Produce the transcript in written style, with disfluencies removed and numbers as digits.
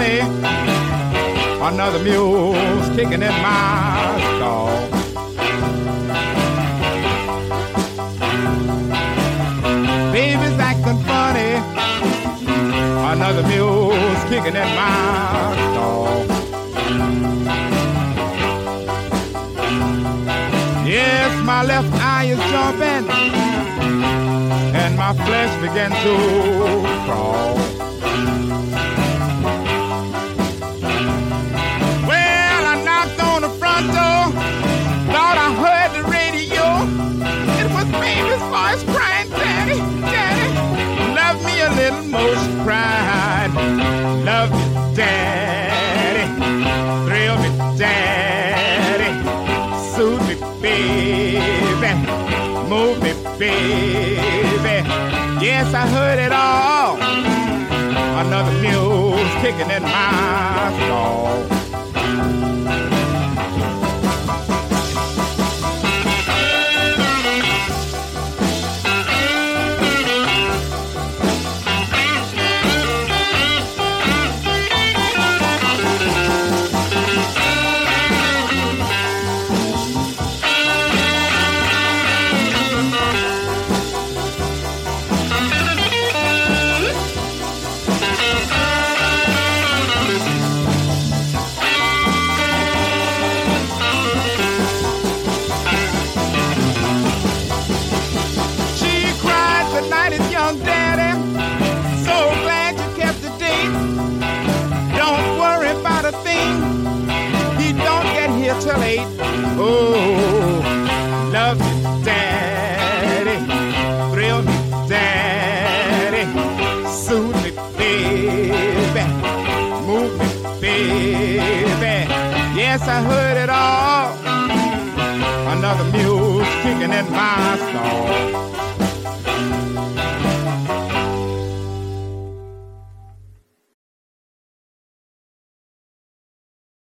funny. Another mule's kicking in my stall. Baby's acting funny. Another mule's kicking in my stall. Yes, my left eye is jumping, and my flesh began to crawl. Well, I knocked on the front door, thought I heard the radio. It was baby's voice crying, Daddy, Daddy, love me a little more. She cried, love me, Daddy, thrill me, Daddy, soothe me, baby, move me, baby. Yes, I heard it all. Another mule's kicking in my stall. Till 8. Oh, love me, Daddy, thrill me, Daddy, soothe me, baby, move me, baby. Yes, I heard it all.